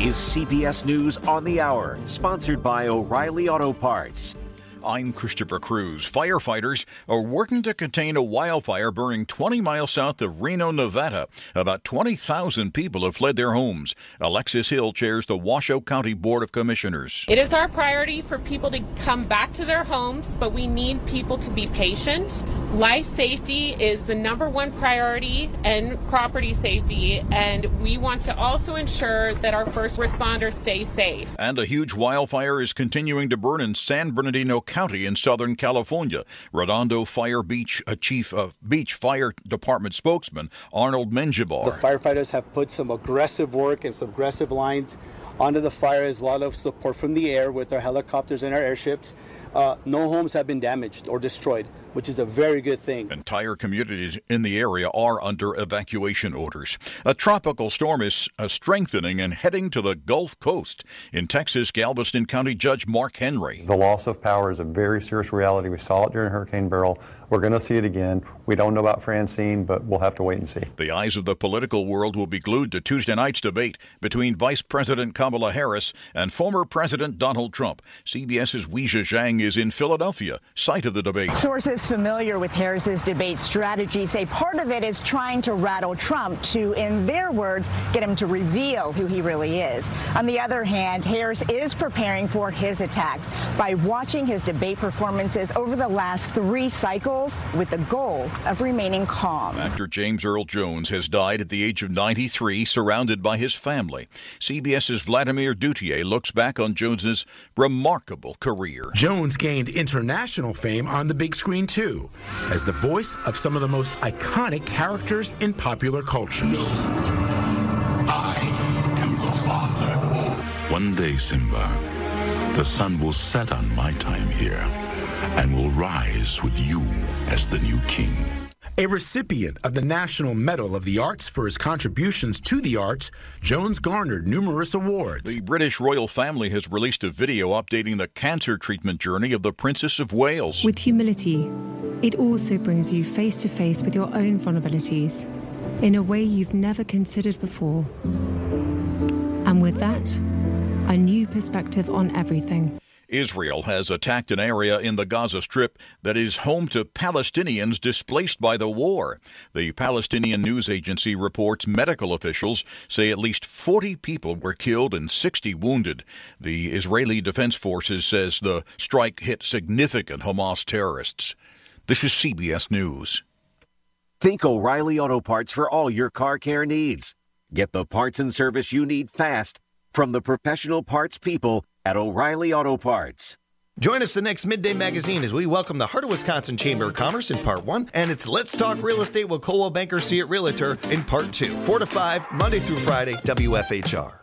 is CBS News on the Hour, sponsored by O'Reilly Auto Parts. I'm Christopher Cruz. Firefighters are working to contain a wildfire burning 20 miles south of Reno, Nevada. About 20,000 people have fled their homes. Alexis Hill chairs the Washoe County Board of Commissioners. It is our priority for people to come back to their homes, but we need people to be patient. Life safety is the number one priority, and property safety, and we want to also ensure that our first responders stay safe. And a huge wildfire is continuing to burn in San Bernardino County in Southern California. Redondo Fire Beach Chief of Beach Fire Department spokesman Arnold Menjivar. The firefighters have put some aggressive work and some aggressive lines onto the fire, as well as support from the air with our helicopters and our airships. No homes have been damaged or destroyed, which is a very good thing. Entire communities in the area are under evacuation orders. A tropical storm is strengthening and heading to the Gulf Coast. In Texas, Galveston County Judge Mark Henry. The loss of power is a very serious reality. We saw it during Hurricane Beryl. We're going to see it again. We don't know about Francine, but we'll have to wait and see. The eyes of the political world will be glued to Tuesday night's debate between Vice President Kamala Harris and former President Donald Trump. CBS's Weijia Zhang is in Philadelphia, site of the debate. Sources familiar with Harris's debate strategy say part of it is trying to rattle Trump to, in their words, get him to reveal who he really is. On the other hand, Harris is preparing for his attacks by watching his debate performances over the last 3 cycles with the goal of remaining calm. Actor James Earl Jones has died at the age of 93, surrounded by his family. CBS's Vladimir Duthier looks back on Jones's remarkable career. Jones gained international fame on the big screen, too, as the voice of some of the most iconic characters in popular culture. No, I am your father. One day, Simba, the sun will set on my time here and will rise with you as the new king. A recipient of the National Medal of the Arts for his contributions to the arts, Jones garnered numerous awards. The British royal family has released a video updating the cancer treatment journey of the Princess of Wales. With humility, it also brings you face to face with your own vulnerabilities in a way you've never considered before. And with that, a new perspective on everything. Israel has attacked an area in the Gaza Strip that is home to Palestinians displaced by the war. The Palestinian news agency reports medical officials say at least 40 people were killed and 60 wounded. The Israeli Defense Forces says the strike hit significant Hamas terrorists. This is CBS News. Think O'Reilly Auto Parts for all your car care needs. Get the parts and service you need fast from the professional parts people at O'Reilly Auto Parts. Join us the next Midday Magazine as we welcome the Heart of Wisconsin Chamber of Commerce in Part 1, and it's Let's Talk Real Estate with Coldwell Banker See It Realtor in Part 2, 4 to 5, Monday through Friday, WFHR.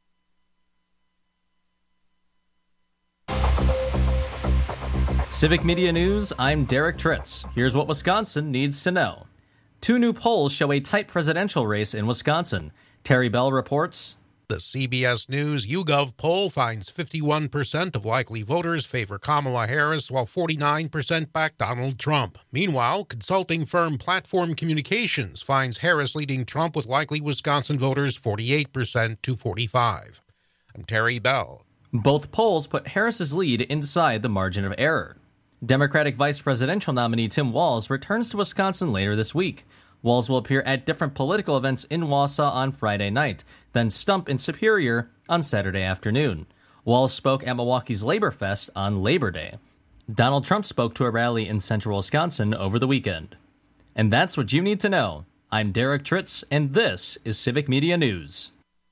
Civic Media News, I'm Derek Tritz. Here's what Wisconsin needs to know. 2 new polls show a tight presidential race in Wisconsin. Terry Bell reports. The CBS News YouGov poll finds 51% of likely voters favor Kamala Harris, while 49% back Donald Trump. Meanwhile, consulting firm Platform Communications finds Harris leading Trump with likely Wisconsin voters 48% to 45%. I'm Terry Bell. Both polls put Harris's lead inside the margin of error. Democratic vice presidential nominee Tim Walz returns to Wisconsin later this week. Walz will appear at different political events in Wausau on Friday night, then stump in Superior on Saturday afternoon. Walz spoke at Milwaukee's Labor Fest on Labor Day. Donald Trump spoke to a rally in central Wisconsin over the weekend. And that's what you need to know. I'm Derek Tritz, and this is Civic Media News.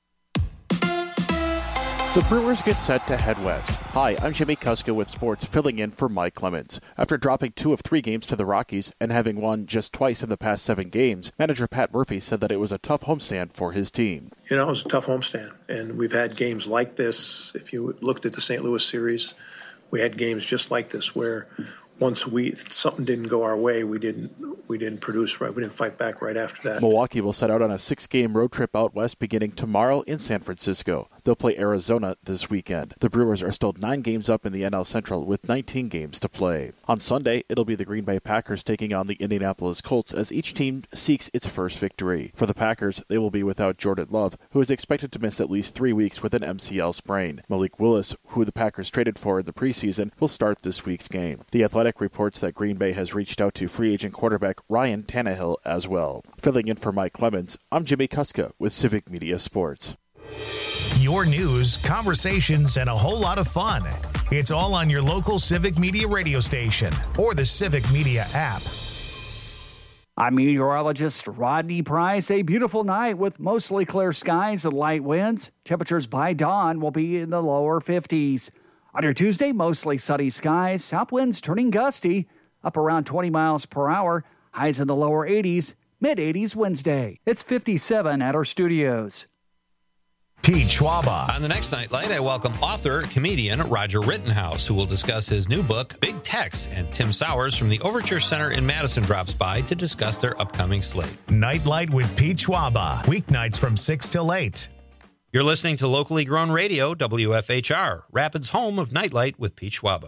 The Brewers get set to head west. Hi, I'm Jimmy Kuska with sports, filling in for Mike Clemens. After dropping 2 of 3 games to the Rockies and having won just twice in the past 7 games, manager Pat Murphy said that it was a tough homestand for his team. You know, it was a tough homestand, and we've had games like this. If you looked at the St. Louis series, we had games just like this where once something didn't go our way, we didn't produce right. We didn't fight back right after that. Milwaukee will set out on a 6-game road trip out west beginning tomorrow in San Francisco. They'll play Arizona this weekend. The Brewers are still 9 games up in the NL Central with 19 games to play. On Sunday, it'll be the Green Bay Packers taking on the Indianapolis Colts as each team seeks its first victory. For the Packers, they will be without Jordan Love, who is expected to miss at least 3 weeks with an MCL sprain. Malik Willis, who the Packers traded for in the preseason, will start this week's game. The Athletic reports that Green Bay has reached out to free agent quarterback Ryan Tannehill as well. Filling in for Mike Clemens, I'm Jimmy Kuska with Civic Media Sports. Your news, conversations, and a whole lot of fun. It's all on your local Civic Media radio station or the Civic Media app. I'm meteorologist Rodney Price. A beautiful night with mostly clear skies and light winds. Temperatures by dawn will be in the lower 50s. On your Tuesday, mostly sunny skies. South winds turning gusty, up around 20 miles per hour. Highs in the lower 80s, mid-80s Wednesday. It's 57 at our studios. Pete Schwaba. On the next Nightlight, I welcome author, comedian Roger Rittenhouse, who will discuss his new book, Big Tex, and Tim Sowers from the Overture Center in Madison drops by to discuss their upcoming slate. Nightlight with Pete Schwaba, weeknights from 6 till 8. You're listening to locally grown radio, WFHR, Rapids' home of Nightlight with Pete Schwaba.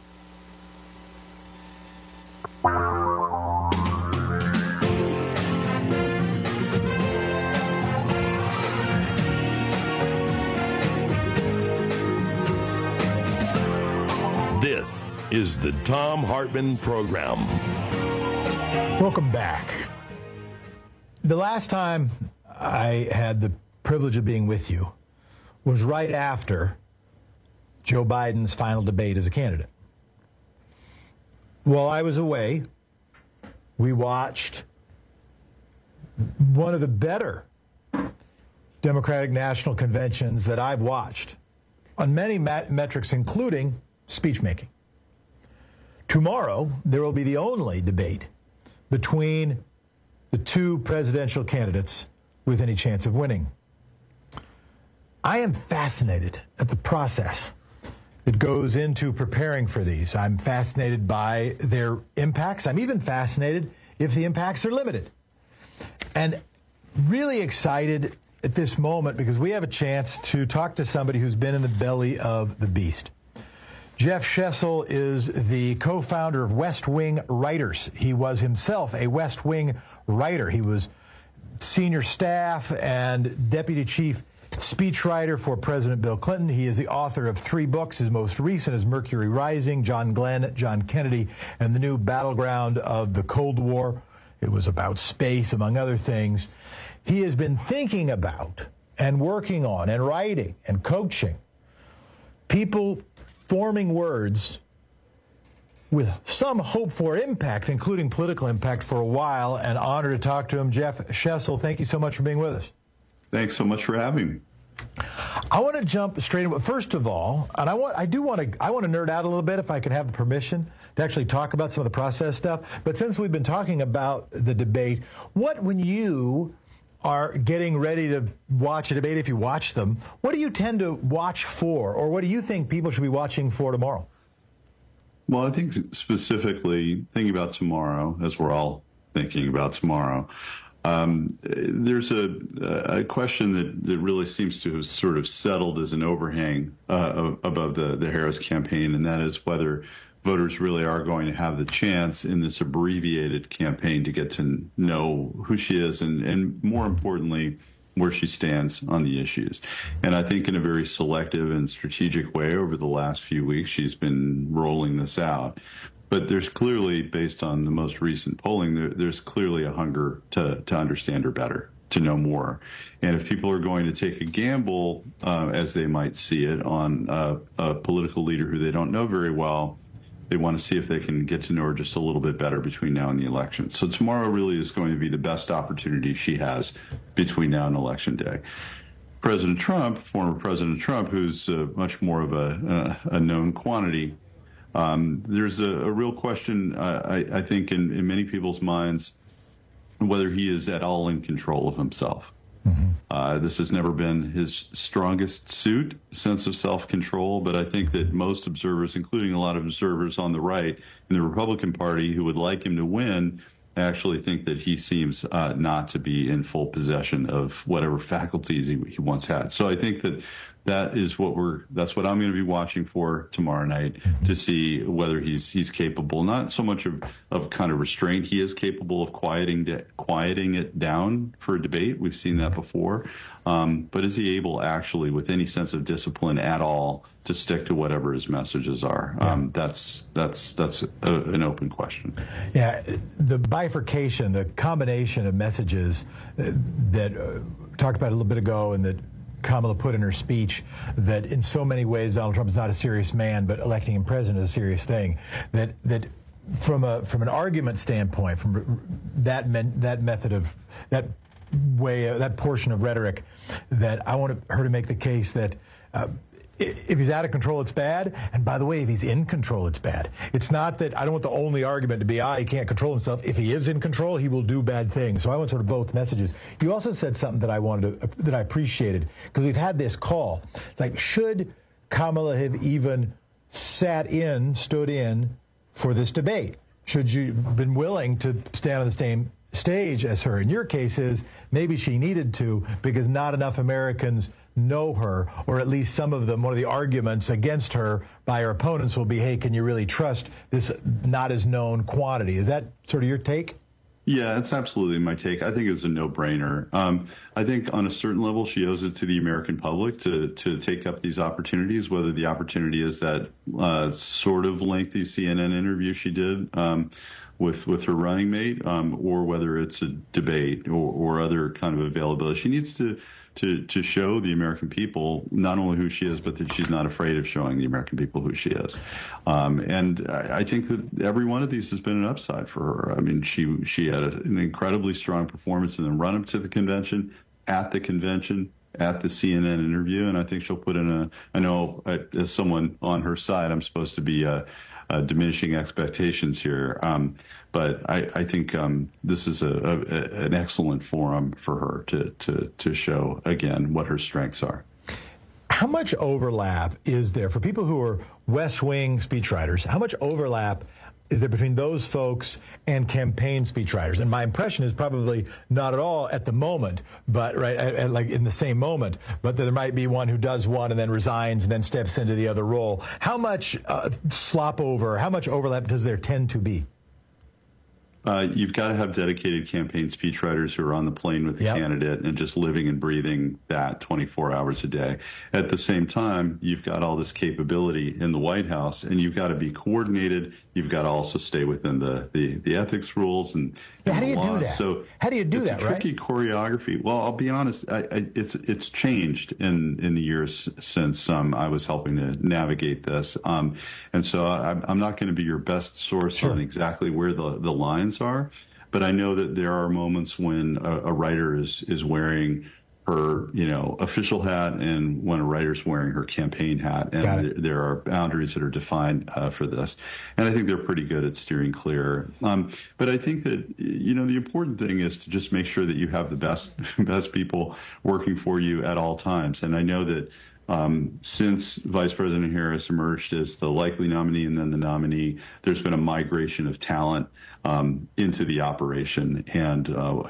This is the Thom Hartmann Program. Welcome back. The last time I had the privilege of being with you was right after Joe Biden's final debate as a candidate. While I was away, we watched one of the better Democratic National Conventions that I've watched on many metrics, including speech making. Tomorrow, there will be the only debate between the two presidential candidates with any chance of winning. I am fascinated at the process that goes into preparing for these. I'm fascinated by their impacts. I'm even fascinated if the impacts are limited. And really excited at this moment because we have a chance to talk to somebody who's been in the belly of the beast. Jeff Schessel is the co-founder of West Wing Writers. He was himself a West Wing writer. He was senior staff and deputy chief speechwriter for President Bill Clinton. He is the author of 3 books. His most recent is Mercury Rising, John Glenn, John Kennedy, and the new battleground of the Cold War. It was about space, among other things. He has been thinking about and working on and writing and coaching people forming words with some hope for impact, including political impact, for a while. An honor to talk to him. Jeff Schessel, thank you so much for being with us. Thanks so much for having me. I want to jump straight into it. First of all, and I want to nerd out a little bit, if I could have the permission to actually talk about some of the process stuff. But since we've been talking about the debate, when you are getting ready to watch a debate, if you watch them, what do you tend to watch for, or what do you think people should be watching for tomorrow? Well, I think specifically thinking about tomorrow, as we're all thinking about tomorrow, there's a question that really seems to have sort of settled as an overhang above the Harris campaign, and that is whether voters really are going to have the chance in this abbreviated campaign to get to know who she is and more importantly, where she stands on the issues. And I think in a very selective and strategic way over the last few weeks, she's been rolling this out. But there's clearly, based on the most recent polling, there's clearly a hunger to understand her better, to know more. And if people are going to take a gamble, as they might see it, on a political leader who they don't know very well, they want to see if they can get to know her just a little bit better between now and the election. So tomorrow really is going to be the best opportunity she has between now and Election Day. President Trump, former President Trump, who's much more of a known quantity, there's a real question, I think, in many people's minds, whether he is at all in control of himself. This has never been his strongest suit, sense of self-control, but I think that most observers, including a lot of observers on the right in the Republican Party who would like him to win, actually think that he seems not to be in full possession of whatever faculties he once had. So I think that's what I'm going to be watching for tomorrow night, to see whether he's capable, not so much of kind of restraint. He is capable of quieting it down for a debate. We've seen that before. But is he able actually, with any sense of discipline at all, to stick to whatever his messages are? That's an open question. Yeah, the bifurcation, the combination of messages that talked about a little bit ago, and that Kamala put in her speech, that in so many ways Donald Trump is not a serious man, but electing him president is a serious thing. That from an argument standpoint, from that method of that way, that portion of rhetoric, that I want her to make the case that if he's out of control, it's bad. And by the way, if he's in control, it's bad. It's not that I don't want the only argument to be, he can't control himself. If he is in control, he will do bad things. So I want sort of both messages. You also said something that that I appreciated, because we've had this call. It's like, should Kamala have even stood in for this debate? Should you have been willing to stand on the same stage as her? In your case is maybe she needed to, because not enough Americans know her, or at least some of them. One of the arguments against her by her opponents will be, hey, can you really trust this not as known quantity? Is that sort of your take? Yeah, that's absolutely my take. I think it's a no-brainer. I think on a certain level, she owes it to the American public to take up these opportunities, whether the opportunity is that sort of lengthy CNN interview she did with her running mate, or whether it's a debate or other kind of availability. She needs to show the American people not only who she is, but that she's not afraid of showing the American people who she is. And I think that every one of these has been an upside for her. I mean, she had an incredibly strong performance in the run-up to the convention, at the convention, at the CNN interview, and I think she'll put in I know as someone on her side, I'm supposed to be diminishing expectations here. But I think this is an excellent forum for her to show, again, what her strengths are. How much overlap is there for people who are West Wing speechwriters? How much overlap is there between those folks and campaign speechwriters? And my impression is probably not at all at the moment, but like in the same moment, but there might be one who does one and then resigns and then steps into the other role. How much how much overlap does there tend to be? You've got to have dedicated campaign speechwriters who are on the plane with the candidate and just living and breathing that 24 hours a day. At the same time, you've got all this capability in the White House, and you've got to be coordinated. You've got to also stay within the ethics rules and how do you laws. do that? So how do you do that? It's a tricky choreography. Well, I'll be honest. It's changed in the years since I was helping to navigate this, and so I'm not going to be your best source on exactly where the lines are, but I know that there are moments when a writer is wearing her, official hat, and when a writer's wearing her campaign hat, and there are boundaries that are defined for this, and I think they're pretty good at steering clear. But I think that the important thing is to just make sure that you have the best people working for you at all times, and I know that. Since Vice President Harris emerged as the likely nominee and then the nominee, there's been a migration of talent into the operation, and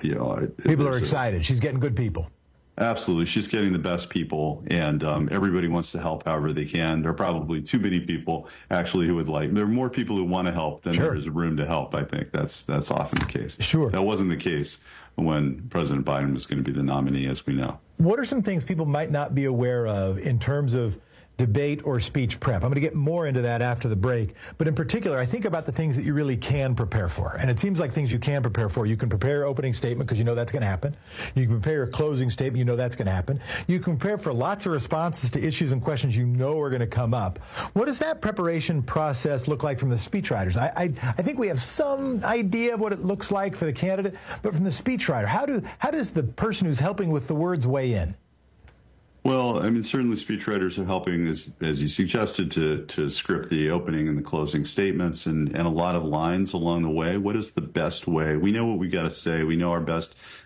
people are excited. She's getting good people. Absolutely, she's getting the best people, and everybody wants to help however they can. There are probably too many people actually who would like. There are more people who want to help than there is room to help. I think that's often the case. Sure, that wasn't the case when President Biden was going to be the nominee, as we know. What are some things people might not be aware of in terms of debate or speech prep? I'm going to get more into that after the break. But in particular, I think about the things that you really can prepare for. And it seems like things you can prepare for. You can prepare your opening statement because you know that's going to happen. You can prepare your closing statement. You know that's going to happen. You can prepare for lots of responses to issues and questions you know are going to come up. What does that preparation process look like from the speechwriters? I think we have some idea of what it looks like for the candidate, but from the speechwriter, how does the person who's helping with the words weigh in? Well, I mean, certainly speechwriters are helping, as you suggested, to script the opening and the closing statements and a lot of lines along the way. What is the best way? We know what we got to say. We know our best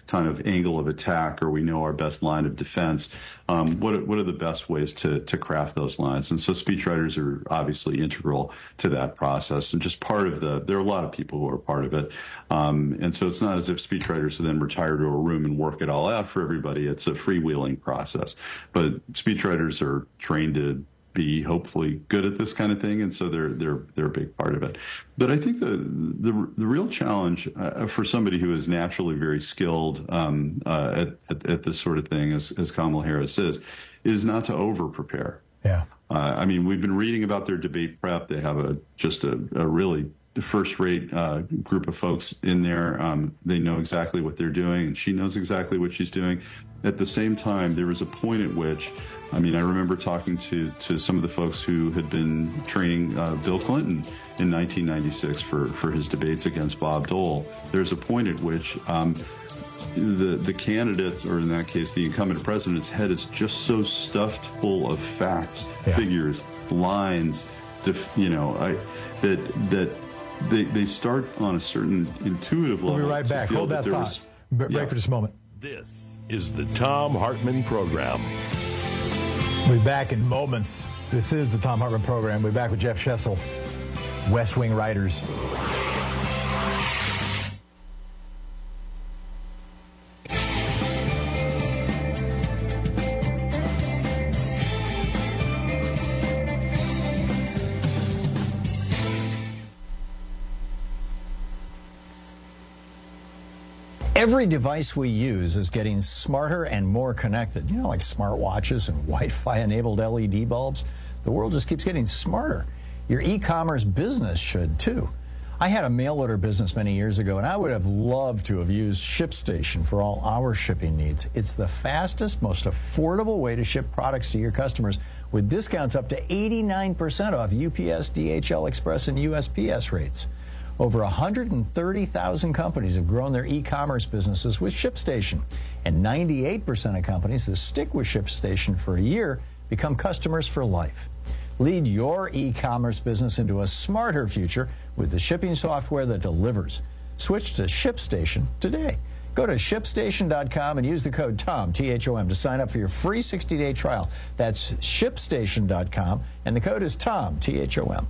kind of angle of attack, or we know our best line of defense, what are the best ways to craft those lines? And so speechwriters are obviously integral to that process, and just part of there are a lot of people who are part of it. And so it's not as if speechwriters then retire to a room and work it all out for everybody. It's a freewheeling process. But speechwriters are trained to be hopefully good at this kind of thing, and so they're a big part of it. But I think the real challenge for somebody who is naturally very skilled at this sort of thing, as Kamala Harris is not to over prepare. Yeah. I mean, we've been reading about their debate prep. They have a really first-rate group of folks in there. They know exactly what they're doing, and she knows exactly what she's doing. At the same time, there was a point at which, I remember talking to some of the folks who had been training Bill Clinton in 1996 for his debates against Bob Dole. There's a point at which the candidate, or in that case, the incumbent president's head is just so stuffed full of facts, figures, lines, that they start on a certain intuitive level. We'll be right back. Hold that thought. Break for just a moment. This is the Thom Hartmann Program. We'll be back in moments. This is the Thom Hartmann Program. We'll be back with Jeff Schessel, West Wing Writers. Every device we use is getting smarter and more connected. Like smartwatches and Wi-Fi enabled LED bulbs. The world just keeps getting smarter. Your e-commerce business should too. I had a mail order business many years ago, and I would have loved to have used ShipStation for all our shipping needs. It's the fastest, most affordable way to ship products to your customers, with discounts up to 89% off UPS, DHL Express, and USPS rates. Over 130,000 companies have grown their e-commerce businesses with ShipStation, and 98% of companies that stick with ShipStation for a year become customers for life. Lead your e-commerce business into a smarter future with the shipping software that delivers. Switch to ShipStation today. Go to ShipStation.com and use the code TOM, T-H-O-M, to sign up for your free 60-day trial. That's ShipStation.com, and the code is TOM, T-H-O-M.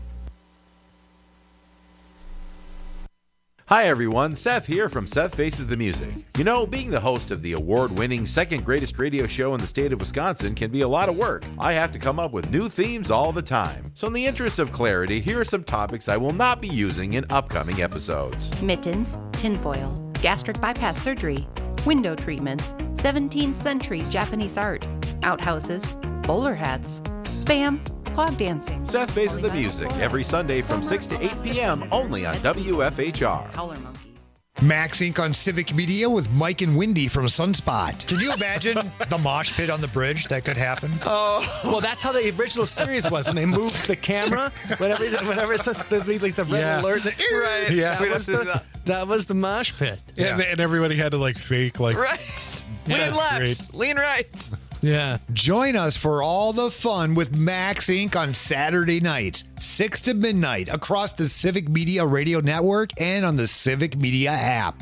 Hi everyone, Seth here from Seth Faces the Music. Being the host of the award-winning second greatest radio show in the state of Wisconsin can be a lot of work. I have to come up with new themes all the time. So in the interest of clarity, here are some topics I will not be using in upcoming episodes. Mittens, tinfoil, gastric bypass surgery, window treatments, 17th century Japanese art, outhouses, bowler hats, spam, clog dancing. Seth Faces the Music every Sunday from 6 to 8 p.m. only on WFHR. Howler monkeys. Max Inc. on Civic Media with Mike and Wendy from Sunspot. Can you imagine the mosh pit on the bridge that could happen? Oh, well, that's how the original series was, when they moved the camera, whenever it's the red alert. Right. Yeah. That was the mosh pit. Yeah. And everybody had to fake right. Lean left, great. lean right. Yeah. Join us for all the fun with Max Inc. on Saturday nights, 6 to midnight, across the Civic Media Radio Network and on the Civic Media app.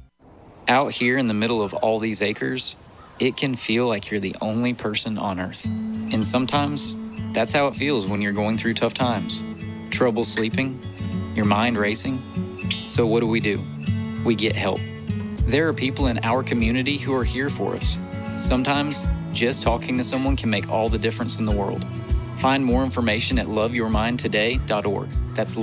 Out here in the middle of all these acres, it can feel like you're the only person on Earth. And sometimes, that's how it feels when you're going through tough times. Trouble sleeping, your mind racing. So what do? We get help. There are people in our community who are here for us. Sometimes, just talking to someone can make all the difference in the world. Find more information at loveyourmindtoday.org. That's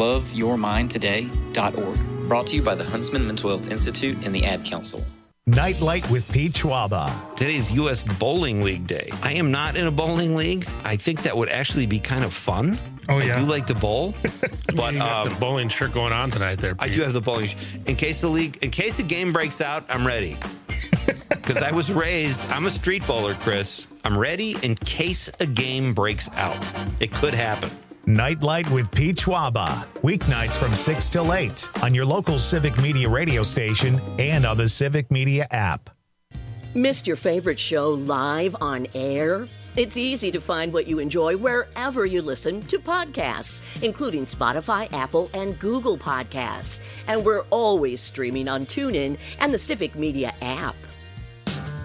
loveyourmindtoday.org. Brought to you by the Huntsman Mental Health Institute and the Ad Council. Nightlight with Pete Schwaba. Today's U.S. Bowling League Day. I am not in a bowling league. I think that would actually be kind of fun. Oh, yeah. I do like to bowl. But you got the bowling shirt going on tonight there, Pete. I do have the bowling shirt. In case a game breaks out, I'm ready. Because I was raised, I'm a street bowler, Chris. I'm ready in case a game breaks out. It could happen. Nightlight with Pete Schwaba. Weeknights from 6 till 8 on your local Civic Media radio station and on the Civic Media app. Missed your favorite show live on air? It's easy to find what you enjoy wherever you listen to podcasts, including Spotify, Apple, and Google Podcasts. And we're always streaming on TuneIn and the Civic Media app.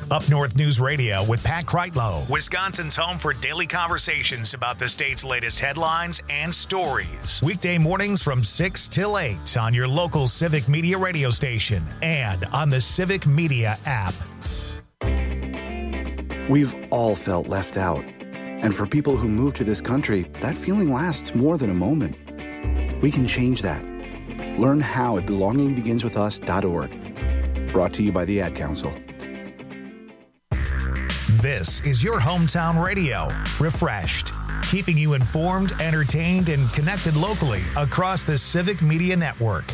Up North News Radio with Pat Kreitlow, Wisconsin's home for daily conversations about the state's latest headlines and stories. Weekday mornings from 6 till 8 on your local Civic Media radio station and on the Civic Media app. We've all felt left out. And for people who move to this country, that feeling lasts more than a moment. We can change that. Learn how at belongingbeginswithus.org. Brought to you by the Ad Council. This is your hometown radio, refreshed, keeping you informed, entertained, and connected locally across the Civic Media Network.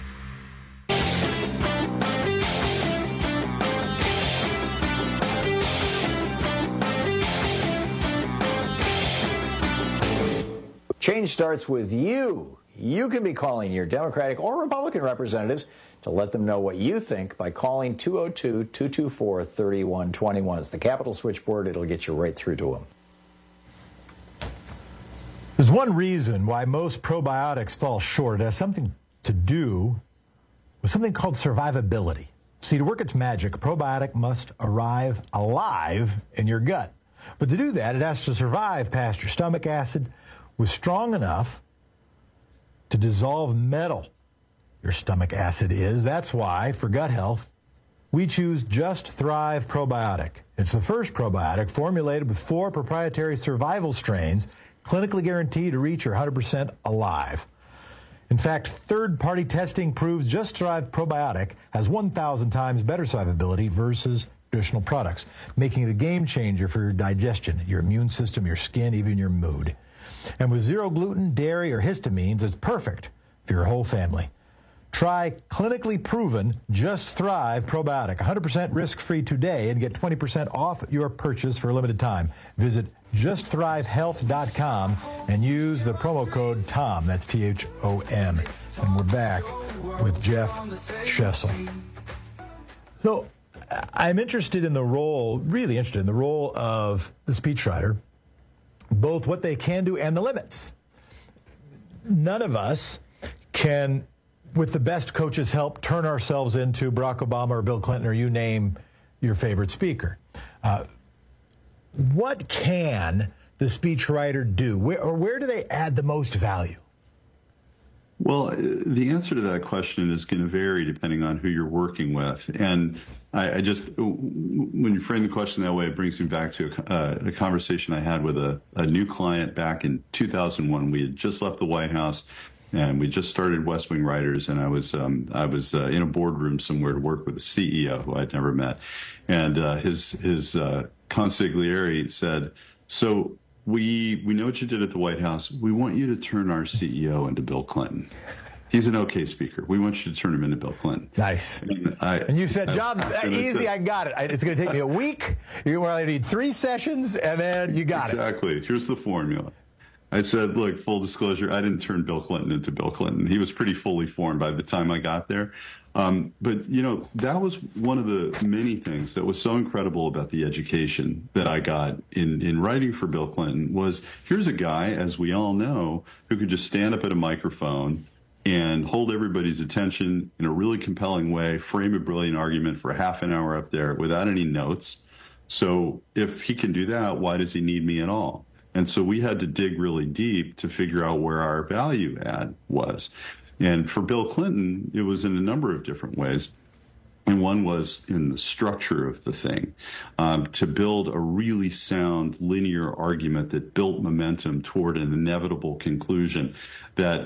Change starts with you. You can be calling your Democratic or Republican representatives to let them know what you think by calling 202-224-3121. It's the Capitol switchboard. It'll get you right through to them. There's one reason why most probiotics fall short. It has something to do with something called survivability. See, to work its magic, a probiotic must arrive alive in your gut. But to do that, it has to survive past your stomach acid, was strong enough to dissolve metal. Your stomach acid is. That's why, for gut health, we choose Just Thrive Probiotic. It's the first probiotic formulated with 4 proprietary survival strains, clinically guaranteed to reach your 100% alive. In fact, third-party testing proves Just Thrive Probiotic has 1,000 times better survivability versus traditional products, making it a game changer for your digestion, your immune system, your skin, even your mood. And with zero gluten, dairy, or histamines, it's perfect for your whole family. Try clinically proven Just Thrive Probiotic, 100% risk-free today, and get 20% off your purchase for a limited time. Visit JustThriveHealth.com and use the promo code TOM. That's THOM. And we're back with Jeff Schessel. So I'm interested in the role, really interested in the role of the speechwriter, both what they can do and the limits. None of us can, with the best coach's help, turn ourselves into Barack Obama or Bill Clinton, or you name your favorite speaker. What can the speechwriter do? Where do they add the most value? Well, the answer to that question is going to vary depending on who you're working with. And I just, when you frame the question that way, it brings me back to a conversation I had with a new client back in 2001. We had just left the White House, and we just started West Wing Writers, and I was in a boardroom somewhere to work with a CEO who I'd never met, and his consigliere said, "So we know what you did at the White House. We want you to turn our CEO into Bill Clinton. He's an okay speaker. We want you to turn him into Bill Clinton." Nice. And you said, "Job easy. I got it. It's going to take me a week. You're going to need 3 sessions, and then you got it." Exactly. Here's the formula. I said, look, full disclosure, I didn't turn Bill Clinton into Bill Clinton. He was pretty fully formed by the time I got there. But, you know, that was one of the many things that was so incredible about the education that I got in writing for Bill Clinton was, here's a guy, as we all know, who could just stand up at a microphone and hold everybody's attention in a really compelling way, frame a brilliant argument for half an hour up there without any notes. So if he can do that, why does he need me at all? And so we had to dig really deep to figure out where our value add was. And for Bill Clinton, it was in a number of different ways. And one was in the structure of the thing, to build a really sound linear argument that built momentum toward an inevitable conclusion that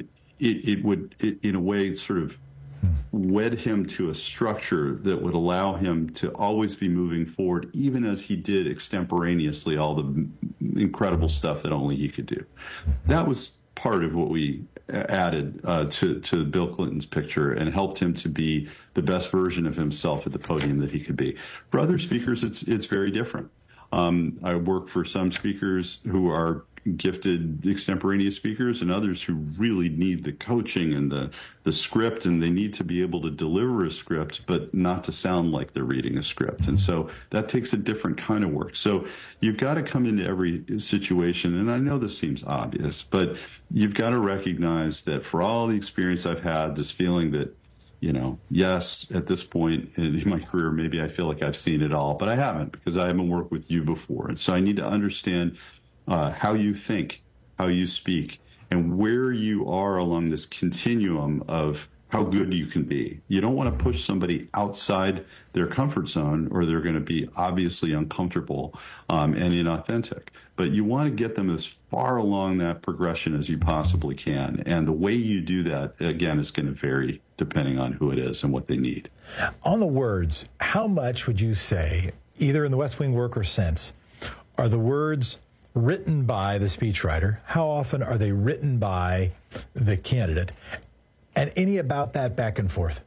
it would, in a way, sort of wed him to a structure that would allow him to always be moving forward, even as he did extemporaneously all the incredible stuff that only he could do. That was part of what we added to Bill Clinton's picture and helped him to be the best version of himself at the podium that he could be. For other speakers, it's very different. I work for some speakers who are gifted extemporaneous speakers and others who really need the coaching and the script, and they need to be able to deliver a script but not to sound like they're reading a script. And so that takes a different kind of work. So you've got to come into every situation, and I know this seems obvious, but you've got to recognize that for all the experience I've had, this feeling that Yes, at this point in my career, maybe I feel like I've seen it all, but I haven't, because I haven't worked with you before. And so I need to understand how you think, how you speak, and where you are along this continuum of how good you can be. You don't want to push somebody outside their comfort zone, or they're going to be obviously uncomfortable and inauthentic. But you want to get them as far along that progression as you possibly can. And the way you do that, again, is going to vary depending on who it is and what they need. On the words, how much would you say, either in the West Wing work or since, are the words written by the speechwriter? How often are they written by the candidate? And any about that back and forth?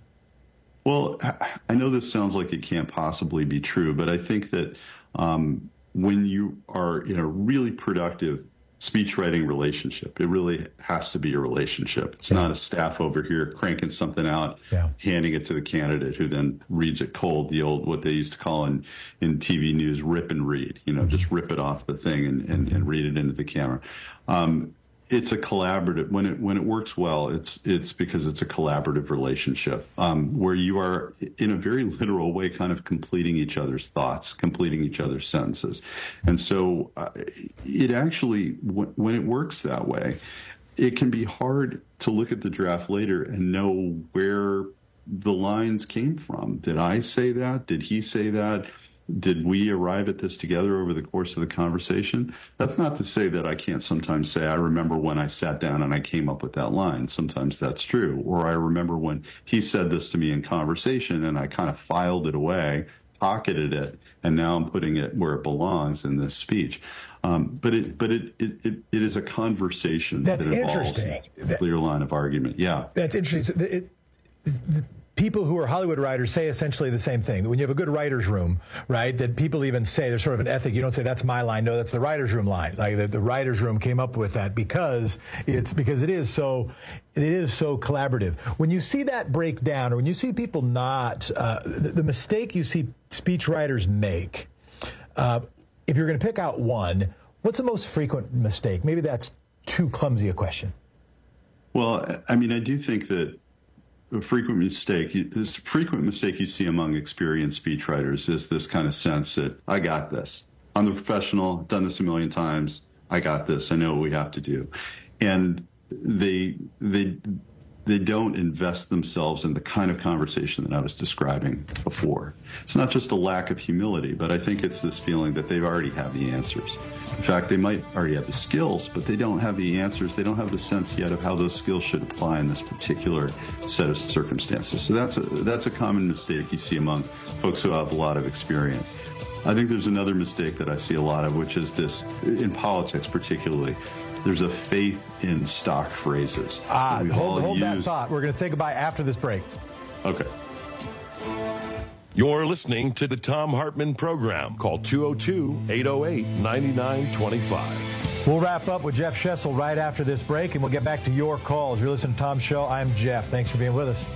Well, I know this sounds like it can't possibly be true, but I think that when you are in a really productive speechwriting relationship, it really has to be a relationship. It's not a staff over here cranking something out, handing it to the candidate who then reads it cold, the old, what they used to call in TV news, rip and read, just rip it off the thing and read it into the camera. It's a collaborative. When it works well, it's because it's a collaborative relationship where you are, in a very literal way, kind of completing each other's thoughts, completing each other's sentences. And so it actually, when it works that way, it can be hard to look at the draft later and know where the lines came from. Did I say that? Did he say that? Did we arrive at this together over the course of the conversation? That's not to say that I can't sometimes say, I remember when I sat down and I came up with that line. Sometimes that's true. Or I remember when he said this to me in conversation and I kind of filed it away, pocketed it, and now I'm putting it where it belongs in this speech. But it is a conversation. That's that interesting. A clear line of argument. Yeah. That's interesting. People who are Hollywood writers say essentially the same thing. When you have a good writer's room, right, that people even say there's sort of an ethic. You don't say that's my line. No, that's the writer's room line. Like the writer's room came up with that because it is so collaborative. When you see that break down, or when you see people not, the mistake you see speechwriters make, if you're going to pick out one, what's the most frequent mistake? Maybe that's too clumsy a question. Well, I mean, I do think that a frequent mistake you see among experienced speechwriters is this kind of sense that I got this. I'm the professional, done this a million times. I got this. I know what we have to do. And they don't invest themselves in the kind of conversation that I was describing before. It's not just a lack of humility, but I think it's this feeling that they already have the answers. In fact, they might already have the skills, but they don't have the answers. They don't have the sense yet of how those skills should apply in this particular set of circumstances. So that's a common mistake you see among folks who have a lot of experience. I think there's another mistake that I see a lot of, which is this, in politics particularly, there's a faith in stock phrases. Hold that thought. We're going to say goodbye after this break. Okay. You're listening to the Thom Hartmann Program. Call 202-808-9925. We'll wrap up with Jeff Schessel right after this break, and we'll get back to your calls. You're listening to Tom's Show. I'm Jeff. Thanks for being with us.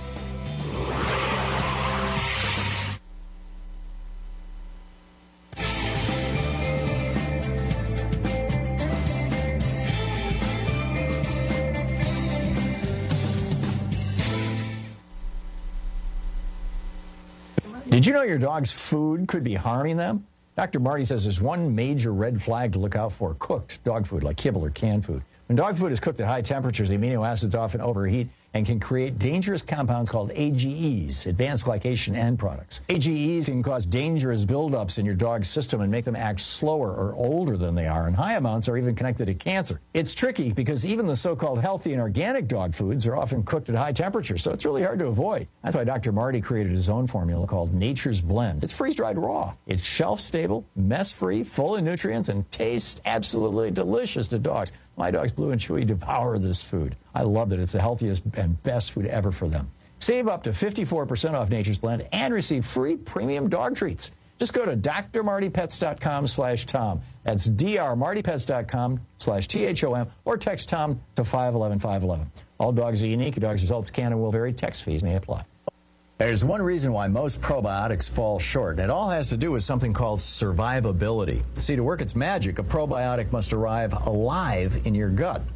Did you know your dog's food could be harming them? Dr. Marty says there's one major red flag to look out for: cooked dog food, like kibble or canned food. When dog food is cooked at high temperatures, the amino acids often overheat and can create dangerous compounds called AGEs, advanced glycation end products. AGEs can cause dangerous buildups in your dog's system and make them act slower or older than they are, and high amounts are even connected to cancer. It's tricky because even the so-called healthy and organic dog foods are often cooked at high temperatures, so it's really hard to avoid. That's why Dr. Marty created his own formula called Nature's Blend. It's freeze-dried raw. It's shelf-stable, mess-free, full of nutrients, and tastes absolutely delicious to dogs. My dogs, Blue and Chewy, devour this food. I love that it's the healthiest and best food ever for them. Save up to 54% off Nature's Blend and receive free premium dog treats. Just go to drmartypets.com/Tom. That's drmartypets.com/THOM, or text Tom to 511-511. All dogs are unique. Your dog's results can and will vary. Text fees may apply. There's one reason why most probiotics fall short, and it all has to do with something called survivability. See, to work its magic, a probiotic must arrive alive in your gut.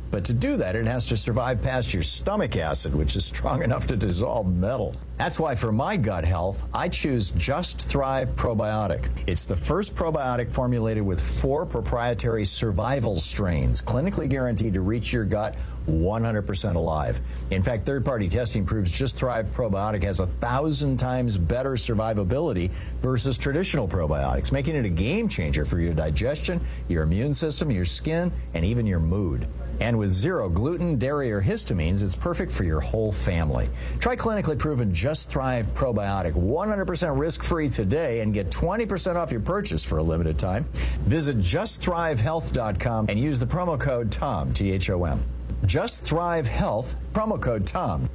But to do that, it has to survive past your stomach acid, which is strong enough to dissolve metal. That's why for my gut health, I choose Just Thrive Probiotic. It's the first probiotic formulated with 4 proprietary survival strains, clinically guaranteed to reach your gut 100% alive. In fact, third-party testing proves Just Thrive Probiotic has 1,000 times better survivability versus traditional probiotics, making it a game changer for your digestion, your immune system, your skin, and even your mood. And with 0 gluten, dairy, or histamines, it's perfect for your whole family. Try clinically proven Just Thrive Probiotic 100% risk-free today and get 20% off your purchase for a limited time. Visit JustThriveHealth.com and use the promo code TOM, T-H-O-M. Just Thrive Health, promo code TOM.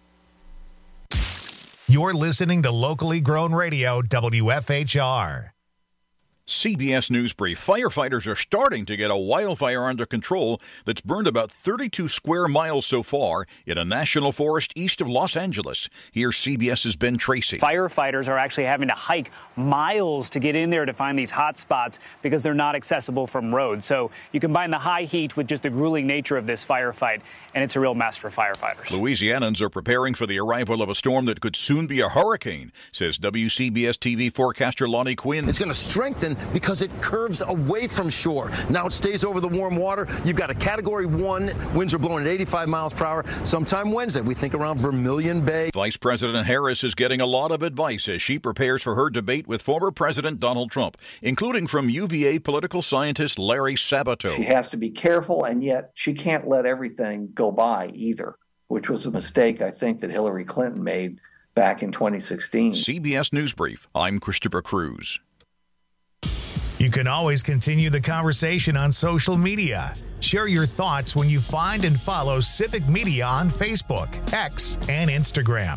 You're listening to locally grown radio, WFHR. CBS News Brief. Firefighters are starting to get a wildfire under control that's burned about 32 square miles so far in a national forest east of Los Angeles. Here's CBS's Ben Tracy. Firefighters are actually having to hike miles to get in there to find these hot spots because they're not accessible from roads. So you combine the high heat with just the grueling nature of this firefight, and it's a real mess for firefighters. Louisianans are preparing for the arrival of a storm that could soon be a hurricane, says WCBS TV forecaster Lonnie Quinn. It's going to strengthen because it curves away from shore. Now it stays over the warm water. You've got a Category 1. Winds are blowing at 85 miles per hour. Sometime Wednesday, we think around Vermilion Bay. Vice President Harris is getting a lot of advice as she prepares for her debate with former President Donald Trump, including from UVA political scientist Larry Sabato. She has to be careful, and yet she can't let everything go by either, which was a mistake, I think, that Hillary Clinton made back in 2016. CBS News Brief. I'm Christopher Cruz. You can always continue the conversation on social media. Share your thoughts when you find and follow Civic Media on Facebook, X, and Instagram.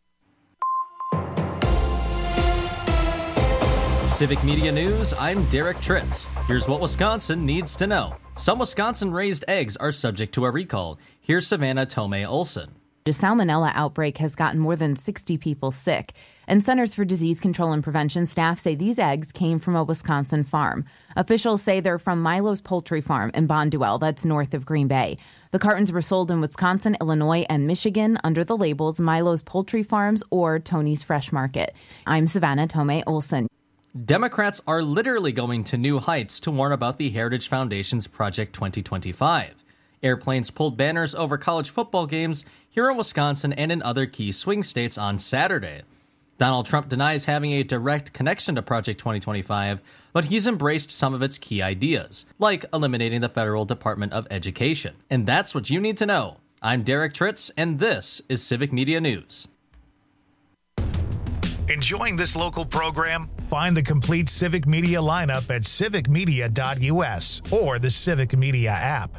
Civic Media News, I'm Derek Tritz. Here's what Wisconsin needs to know. Some Wisconsin-raised eggs are subject to a recall. Here's Savannah Tomei Olson. The salmonella outbreak has gotten more than 60 people sick, and Centers for Disease Control and Prevention staff say these eggs came from a Wisconsin farm. Officials say they're from Milo's Poultry Farm in Bonduelle, that's north of Green Bay. The cartons were sold in Wisconsin, Illinois, and Michigan under the labels Milo's Poultry Farms or Tony's Fresh Market. I'm Savannah Tomei Olson. Democrats are literally going to new heights to warn about the Heritage Foundation's Project 2025. Airplanes pulled banners over college football games here in Wisconsin and in other key swing states on Saturday. Donald Trump denies having a direct connection to Project 2025, but he's embraced some of its key ideas, like eliminating the Federal Department of Education. And that's what you need to know. I'm Derek Tritz, and this is Civic Media News. Enjoying this local program? Find the complete Civic Media lineup at civicmedia.us or the Civic Media app.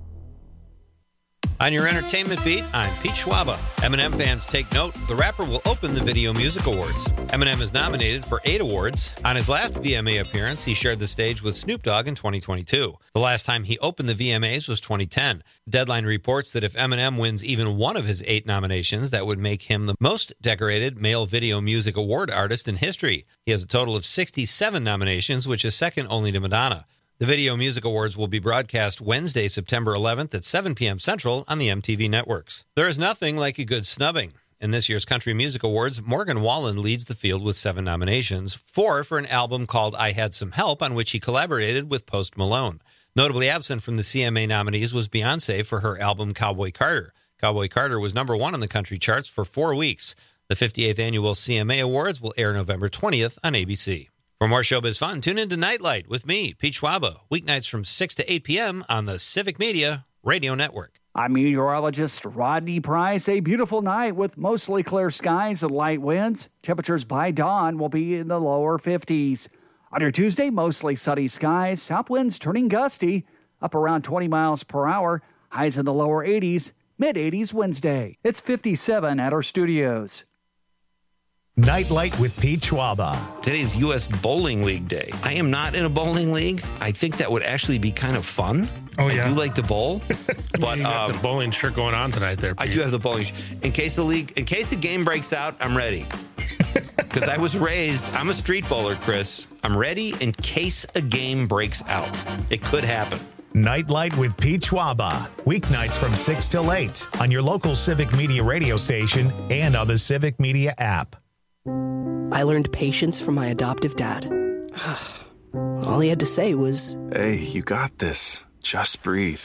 On your entertainment beat, I'm Pete Schwaba. Eminem fans take note. The rapper will open the Video Music Awards. Eminem is nominated for 8 awards. On his last VMA appearance, he shared the stage with Snoop Dogg in 2022. The last time he opened the VMAs was 2010. Deadline reports that if Eminem wins even one of his 8 nominations, that would make him the most decorated male video music award artist in history. He has a total of 67 nominations, which is second only to Madonna. The Video Music Awards will be broadcast Wednesday, September 11th at 7 p.m. Central on the MTV networks. There is nothing like a good snubbing. In this year's Country Music Awards, Morgan Wallen leads the field with 7 nominations, 4 for an album called I Had Some Help, on which he collaborated with Post Malone. Notably absent from the CMA nominees was Beyoncé for her album Cowboy Carter. Cowboy Carter was number 1 on the country charts for 4 weeks. The 58th Annual CMA Awards will air November 20th on ABC. For more showbiz fun, tune into Nightlight with me, Pete Schwaba, weeknights from 6 to 8 p.m. on the Civic Media Radio Network. I'm meteorologist Rodney Price. A beautiful night with mostly clear skies and light winds. Temperatures by dawn will be in the lower 50s. On your Tuesday, mostly sunny skies. South winds turning gusty, up around 20 miles per hour. Highs in the lower 80s, mid-80s Wednesday. It's 57 at our studios. Nightlight with Pete Schwaba. Today's U.S. Bowling League Day. I am not in a bowling league. I think that would actually be kind of fun. Oh, yeah. I do like to bowl. But you got the bowling shirt going on tonight there, Pete. I do have the bowling shirt. In case the game breaks out, I'm ready. Because I was raised, I'm a street bowler, Chris. I'm ready in case a game breaks out. It could happen. Nightlight with Pete Schwaba. Weeknights from 6 till 8 on your local Civic Media radio station and on the Civic Media app. I learned patience from my adoptive dad. All he had to say was, "Hey, you got this. Just breathe."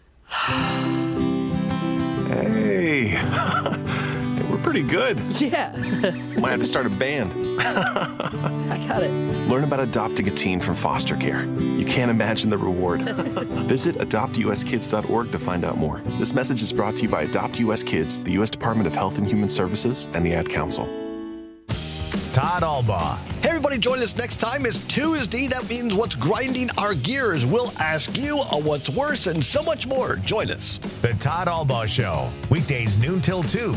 Hey. We're pretty good. Yeah. Might have to start a band. I got it. Learn about adopting a teen from foster care. You can't imagine the reward. Visit adoptuskids.org to find out more. This message is brought to you by Adopt US Kids, the U.S. Department of Health and Human Services, and the Ad Council. Todd Albaugh. Hey, everybody, join us next time. It's Tuesday. That means what's grinding our gears. We'll ask you what's worse and so much more. Join us. The Todd Albaugh Show. Weekdays noon till 2.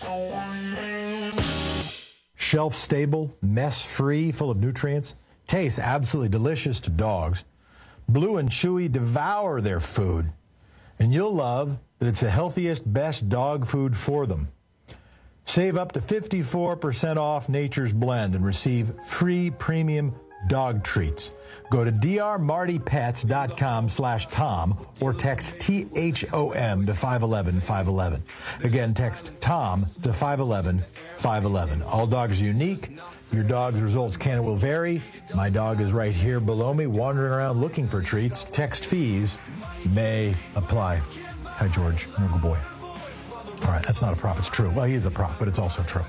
Shelf-stable, mess-free, full of nutrients. Tastes absolutely delicious to dogs. Blue and Chewy devour their food. And you'll love that it's the healthiest, best dog food for them. Save up to 54% off Nature's Blend and receive free premium dog treats. Go to drmartypets.com/Tom or text THOM to 511-511. Again, text Tom to 511-511. All dogs are unique. Your dog's results can and will vary. My dog is right here below me, wandering around looking for treats. Text fees may apply. Hi, George. No good boy. All right, that's not a prop. It's true. Well, he is a prop, but it's also true.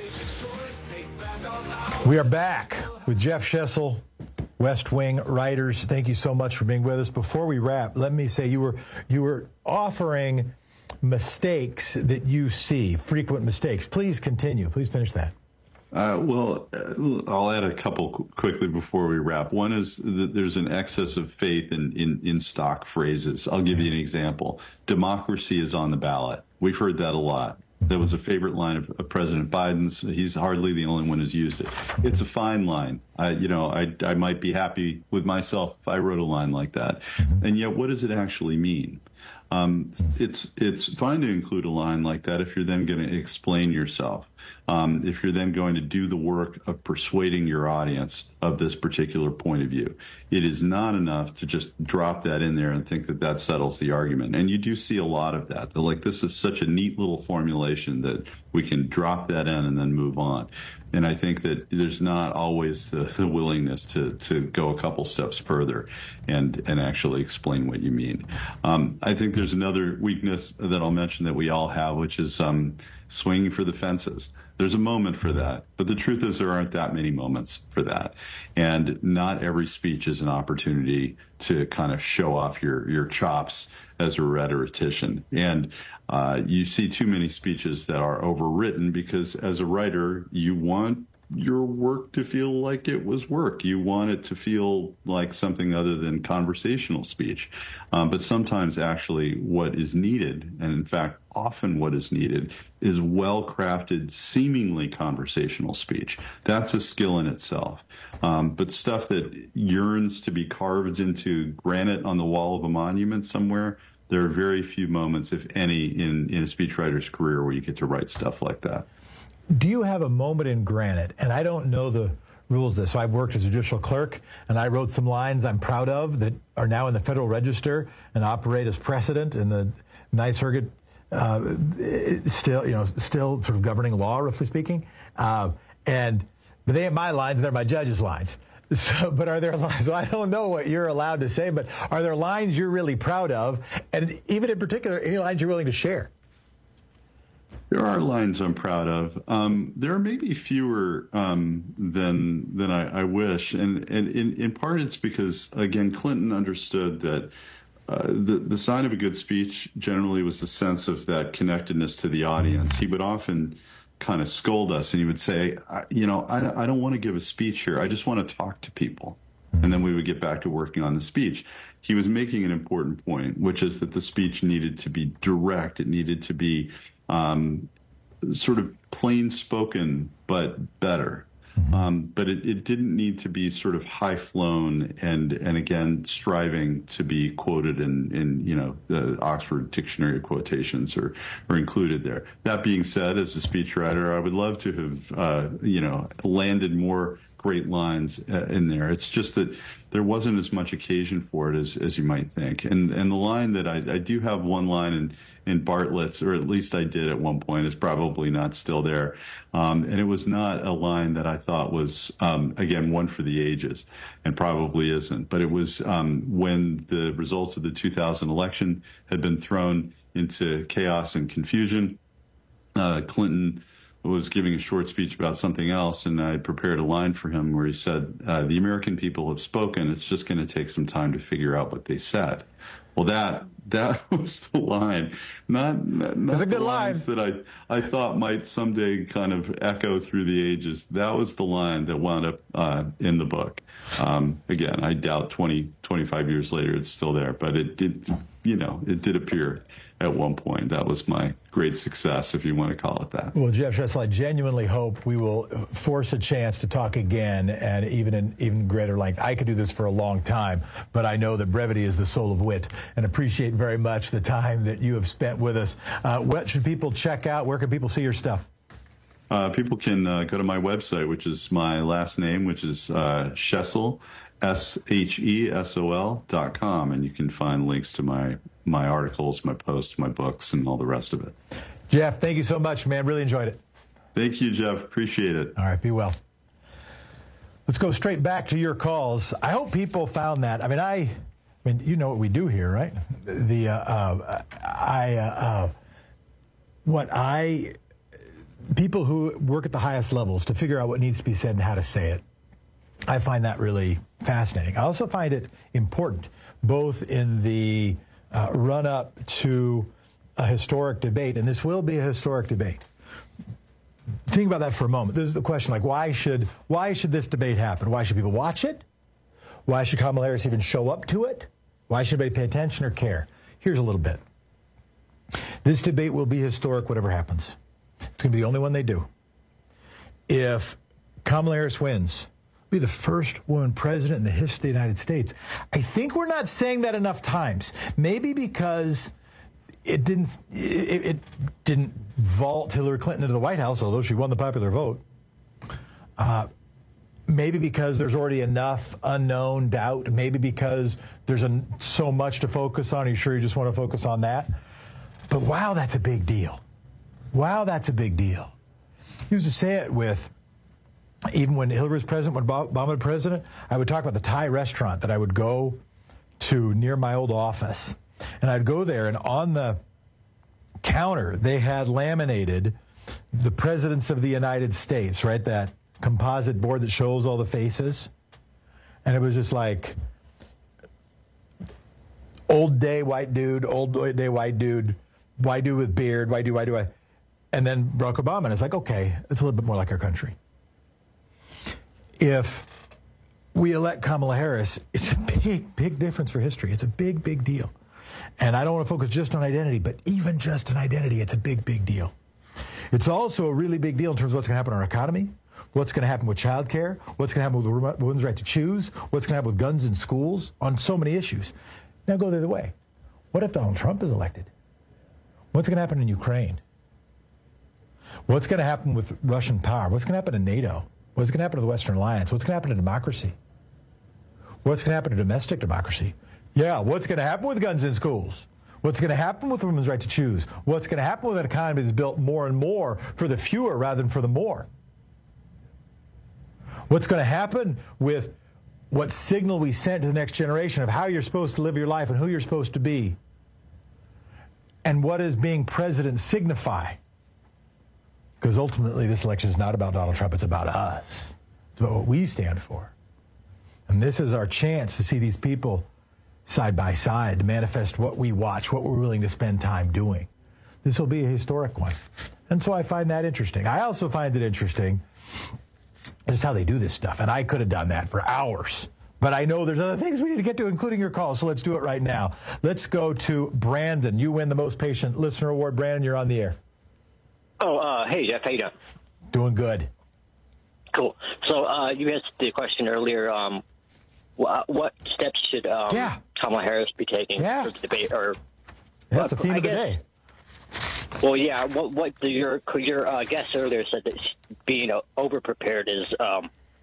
We are back with Jeff Schessel, West Wing writers. Thank you so much for being with us. Before we wrap, let me say you were offering mistakes that you see, frequent mistakes. Please continue. Please finish that. Well, I'll add a couple quickly before we wrap. One is that there's an excess of faith in stock phrases. I'll give you an example. Democracy is on the ballot. We've heard that a lot. That was a favorite line of President Biden's. He's hardly the only one who's used it. It's a fine line. I might be happy with myself if I wrote a line like that. And yet, what does it actually mean? It's fine to include a line like that if you're then going to explain yourself. If you're then going to do the work of persuading your audience of this particular point of view. It is not enough to just drop that in there and think that that settles the argument. And you do see a lot of that. They're like, this is such a neat little formulation that we can drop that in and then move on. And I think that there's not always the willingness to go a couple steps further and actually explain what you mean. I think there's another weakness that I'll mention that we all have, which is swinging for the fences. There's a moment for that, but the truth is there aren't that many moments for that. And not every speech is an opportunity to kind of show off your chops as a rhetorician. And you see too many speeches that are overwritten because as a writer, you want your work to feel like it was work. You want it to feel like something other than conversational speech. But sometimes actually what is needed, and in fact, often what is needed, is well-crafted, seemingly conversational speech. That's a skill in itself. But stuff that yearns to be carved into granite on the wall of a monument somewhere, there are very few moments, if any, in a speechwriter's career where you get to write stuff like that. Do you have a moment in granite? And I don't know the rules of this. So I've worked as a judicial clerk, and I wrote some lines I'm proud of that are now in the Federal Register and operate as precedent in the Ninth Circuit, still sort of governing law, roughly speaking. But they ain't my lines; they're my judge's lines. So, but are there lines? So I don't know what you're allowed to say, but are there lines you're really proud of, and even in particular, any lines you're willing to share? There are lines I'm proud of. There are maybe fewer than I wish, and in part it's because again Clinton understood that the sign of a good speech generally was the sense of that connectedness to the audience. He would often kind of scold us, and he would say, I don't want to give a speech here. I just want to talk to people. And then we would get back to working on the speech. He was making an important point, which is that the speech needed to be direct. It needed to be sort of plain spoken, but better. But it didn't need to be sort of high flown and again striving to be quoted in the Oxford Dictionary of quotations or included there. That being said, as a speechwriter, I would love to have landed more great lines in there. It's just that there wasn't as much occasion for it as you might think. And the line that I do have one line in Bartlett's, or at least I did at one point, is probably not still there. And it was not a line that I thought was, again, one for the ages, and probably isn't. But it was when the results of the 2000 election had been thrown into chaos and confusion. Clinton was giving a short speech about something else, and I prepared a line for him where he said, the American people have spoken. It's just going to take some time to figure out what they said. Well, that was the line. Not a good line that I thought might someday kind of echo through the ages. That was the line that wound up in the book. Again, I doubt 25 years later it's still there, but it did appear at one point. That was my great success, if you want to call it that. Well, Jeff Schessel, I genuinely hope we will force a chance to talk again, and even greater length. I could do this for a long time, but I know that brevity is the soul of wit, and appreciate very much the time that you have spent with us. What should people check out? Where can people see your stuff? People can go to my website, which is my last name, which is Schessel, SHESOL.com, and you can find links to my articles, my posts, my books, and all the rest of it. Jeff, thank you so much, man. Really enjoyed it. Thank you, Jeff. Appreciate it. All right, be well. Let's go straight back to your calls. I hope people found that. I mean, you know what we do here, right? People who work at the highest levels to figure out what needs to be said and how to say it. I find that really fascinating. I also find it important, both in the run-up to a historic debate, and this will be a historic debate. Think about that for a moment. This is the question, like, why should this debate happen? Why should people watch it? Why should Kamala Harris even show up to it? Why should anybody pay attention or care? Here's a little bit. This debate will be historic, whatever happens. It's going to be the only one they do. If Kamala Harris wins, be the first woman president in the history of the United States. I think we're not saying that enough times. Maybe because it didn't vault Hillary Clinton into the White House, although she won the popular vote. Maybe because there's already enough unknown doubt. Maybe because there's so much to focus on. Are you sure you just want to focus on that? But wow, that's a big deal. Wow, that's a big deal. He used to say it with, even when Hillary was president, when Obama was president, I would talk about the Thai restaurant that I would go to near my old office. And I'd go there, and on the counter, they had laminated the presidents of the United States, right? That composite board that shows all the faces. And it was just like, old day white dude, old day white dude, white dude with beard, white dude. And then Barack Obama, and it's like, okay, it's a little bit more like our country. If we elect Kamala Harris, it's a big, big difference for history. It's a big, big deal. And I don't want to focus just on identity, but even just on identity, it's a big, big deal. It's also a really big deal in terms of what's going to happen in our economy, what's going to happen with child care, what's going to happen with women's right to choose, what's going to happen with guns in schools, on so many issues. Now go the other way. What if Donald Trump is elected? What's going to happen in Ukraine? What's going to happen with Russian power? What's going to happen in NATO? What's going to happen to the Western Alliance? What's going to happen to democracy? What's going to happen to domestic democracy? Yeah, what's going to happen with guns in schools? What's going to happen with women's right to choose? What's going to happen with an economy that's built more and more for the fewer rather than for the more? What's going to happen with what signal we sent to the next generation of how you're supposed to live your life and who you're supposed to be? And what does being president signify? Because ultimately, this election is not about Donald Trump. It's about us. It's about what we stand for. And this is our chance to see these people side by side, to manifest what we watch, what we're willing to spend time doing. This will be a historic one. And so I find that interesting. I also find it interesting just how they do this stuff. And I could have done that for hours. But I know there's other things we need to get to, including your calls. So let's do it right now. Let's go to Brandon. You win the Most Patient Listener Award. Brandon, you're on the air. Hey, Jeff. How you doing? Doing good. Cool. So you asked the question earlier, what steps should Kamala Harris be taking for the debate? Or that's the theme of the day. Well, yeah. What your guest earlier said that being over-prepared is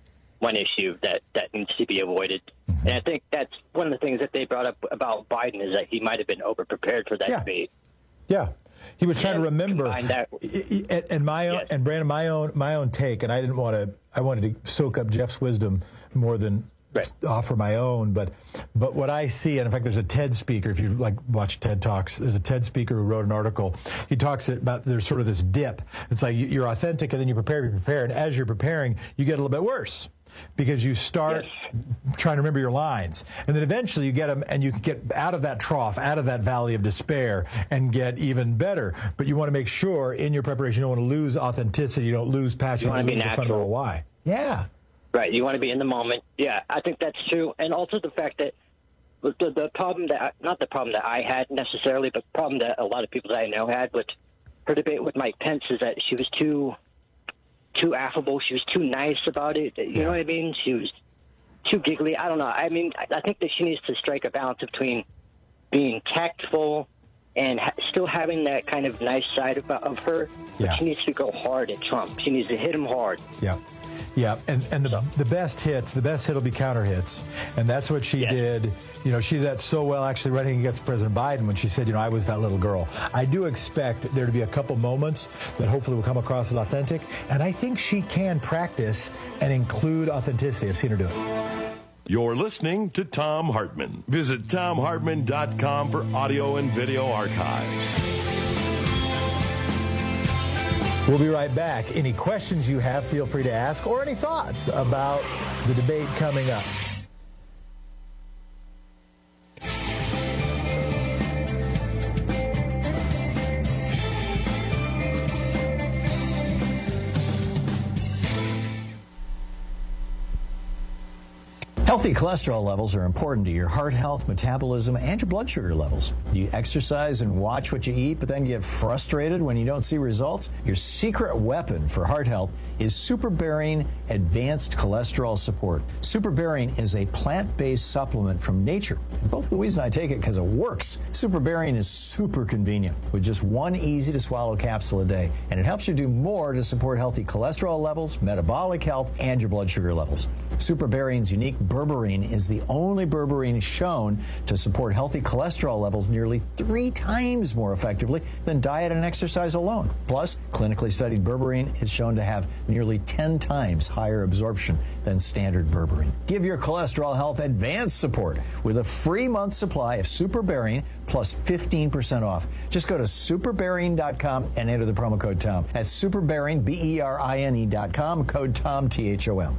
issue that needs to be avoided. And I think that's one of the things that they brought up about Biden is that he might have been over-prepared for that debate. Yeah. He was trying to remember, that, and my own, and Brandon, my own take, and I wanted to soak up Jeff's wisdom more than offer my own, but what I see, and in fact, there's a TED speaker, if you watch TED Talks, there's a TED speaker who wrote an article. He talks about there's sort of this dip. It's like you're authentic, and then you prepare, and as you're preparing, you get a little bit worse. Because you start trying to remember your lines. And then eventually you get them, and you can get out of that trough, out of that valley of despair, and get even better. But you want to make sure in your preparation you don't want to lose authenticity, you don't lose passion, you don't lose the fundamental why. Yeah. Right. You want to be in the moment. Yeah, I think that's true. And also the fact that the problem that, not the problem that I had necessarily, but the problem that a lot of people that I know had with her debate with Mike Pence is that she was too affable. She was too nice about it. You know what I mean? She was too giggly. I don't know. I mean, I think that she needs to strike a balance between being tactful and still having that kind of nice side of her. But she needs to go hard at Trump. She needs to hit him hard. Yeah. Yeah, and the best hit will be counter hits. And that's what she did. You know, she did that so well actually running against President Biden when she said, I was that little girl. I do expect there to be a couple moments that hopefully will come across as authentic. And I think she can practice and include authenticity. I've seen her do it. You're listening to Thom Hartmann. Visit ThomHartmann.com for audio and video archives. We'll be right back. Any questions you have, feel free to ask, or any thoughts about the debate coming up. Healthy cholesterol levels are important to your heart health, metabolism, and your blood sugar levels. Do you exercise and watch what you eat, but then get frustrated when you don't see results? Your secret weapon for heart health is SuperBarian Advanced Cholesterol Support. SuperBarian is a plant-based supplement from nature. Both Louise and I take it because it works. SuperBarian is super convenient with just one easy-to-swallow capsule a day, and it helps you do more to support healthy cholesterol levels, metabolic health, and your blood sugar levels. SuperBarian's unique berberine is the only berberine shown to support healthy cholesterol levels nearly 3 times more effectively than diet and exercise alone. Plus, clinically studied berberine is shown to have nearly 10 times higher absorption than standard berberine. Give your cholesterol health advanced support with a free month supply of SuperBarian plus 15% off. Just go to superbarian.com and enter the promo code TOM. That's SuperBarian, BERINE.com, code TOM, THOM.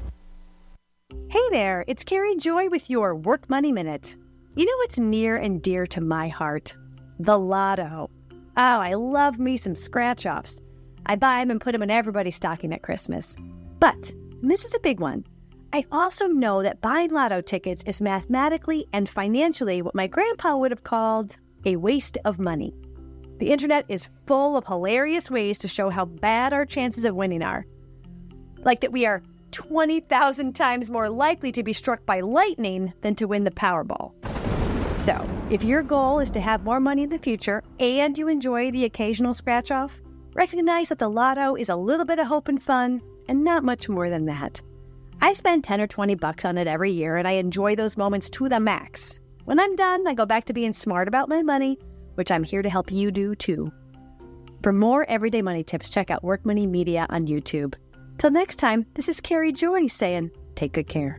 Hey there, it's Carrie Joy with your Work Money Minute. You know what's near and dear to my heart? The Lotto. Oh, I love me some scratch-offs. I buy them and put them in everybody's stocking at Christmas. But, and this is a big one, I also know that buying Lotto tickets is mathematically and financially what my grandpa would have called a waste of money. The internet is full of hilarious ways to show how bad our chances of winning are. Like that we are 20,000 times more likely to be struck by lightning than to win the Powerball. So, if your goal is to have more money in the future and you enjoy the occasional scratch-off, recognize that the Lotto is a little bit of hope and fun and not much more than that. I spend $10 or $20 on it every year and I enjoy those moments to the max. When I'm done, I go back to being smart about my money, which I'm here to help you do too. For more everyday money tips, check out Work Money Media on YouTube. Till next time, this is Carrie Joy saying, take good care.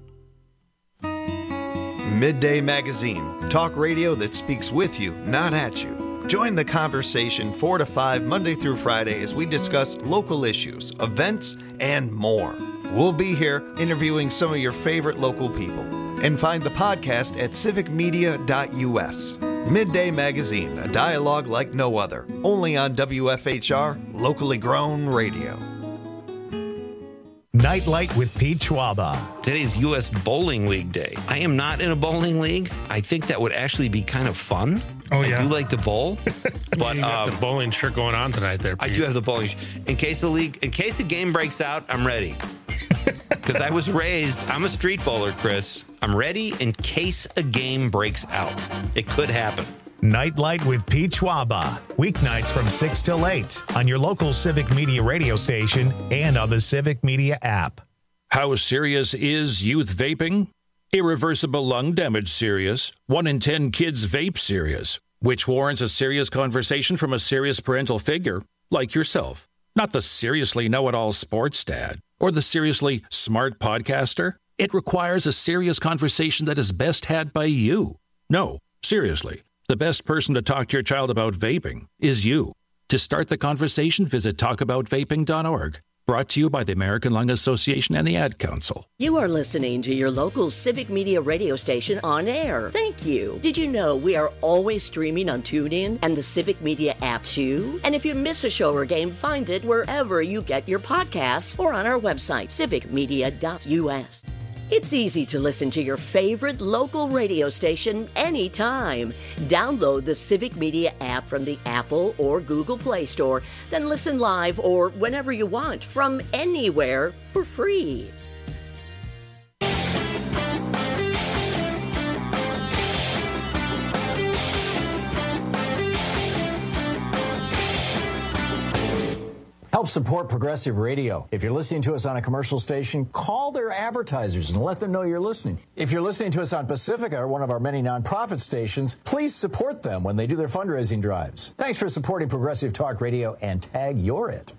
Midday Magazine, talk radio that speaks with you, not at you. Join the conversation 4 to 5 Monday through Friday as we discuss local issues, events, and more. We'll be here interviewing some of your favorite local people. And find the podcast at civicmedia.us. Midday Magazine, a dialogue like no other. Only on WFHR, locally grown radio. Nightlight with Pete Schwaba. Today's U.S. Bowling League Day. I am not in a bowling league. I think that would actually be kind of fun. Oh, yeah. I do like to bowl. But you got the bowling shirt going on tonight there, Pete. I do have the bowling shirt. In case the game breaks out, I'm ready. Because I was raised, I'm a street bowler, Chris. I'm ready in case a game breaks out. It could happen. Nightlight with Pete Schwaba. Weeknights from 6 till 8 on your local Civic Media radio station and on the Civic Media app. How serious is youth vaping? Irreversible lung damage serious. 1 in 10 kids vape serious, which warrants a serious conversation from a serious parental figure like yourself. Not the seriously know-it-all sports dad or the seriously smart podcaster. It requires a serious conversation that is best had by you. No, seriously, the best person to talk to your child about vaping is you. To start the conversation, visit talkaboutvaping.org. Brought to you by the American Lung Association and the Ad Council. You are listening to your local Civic Media radio station on air. Thank you. Did you know we are always streaming on TuneIn and the Civic Media app too? And if you miss a show or game, find it wherever you get your podcasts or on our website, civicmedia.us. It's easy to listen to your favorite local radio station anytime. Download the Civic Media app from the Apple or Google Play Store, then listen live or whenever you want from anywhere for free. Help support Progressive Radio. If you're listening to us on a commercial station, call their advertisers and let them know you're listening. If you're listening to us on Pacifica, or one of our many nonprofit stations, please support them when they do their fundraising drives. Thanks for supporting Progressive Talk Radio and tag you're it.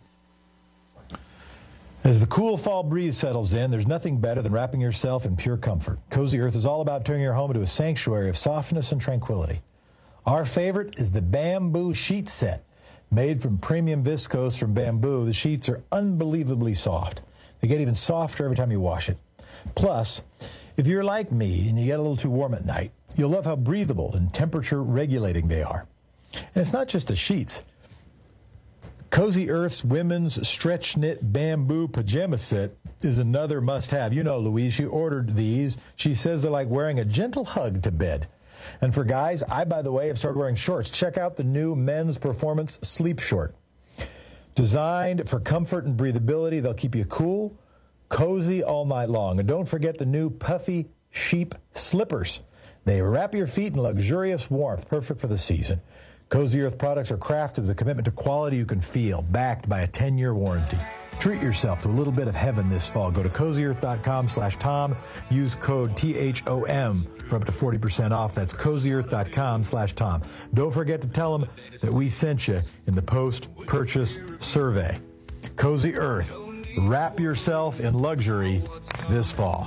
As the cool fall breeze settles in, there's nothing better than wrapping yourself in pure comfort. Cozy Earth is all about turning your home into a sanctuary of softness and tranquility. Our favorite is the bamboo sheet set. Made from premium viscose from bamboo, the sheets are unbelievably soft. They get even softer every time you wash it. Plus, if you're like me and you get a little too warm at night, you'll love how breathable and temperature regulating they are. And it's not just the sheets. Cozy Earth's women's stretch knit bamboo pajama set is another must-have. You know, Louise, she ordered these. She says they're like wearing a gentle hug to bed. And for guys, I, by the way, have started wearing shorts. Check out the new men's performance sleep short. Designed for comfort and breathability, they'll keep you cool, cozy all night long. And don't forget the new puffy sheep slippers. They wrap your feet in luxurious warmth, perfect for the season. Cozy Earth products are crafted with a commitment to quality you can feel, backed by a 10-year warranty. Treat yourself to a little bit of heaven this fall. Go to cozyearth.com/Tom. Use code THOM for up to 40% off. That's cozyearth.com/Tom. Don't forget to tell them that we sent you in the post-purchase survey. Cozy Earth. Wrap yourself in luxury this fall.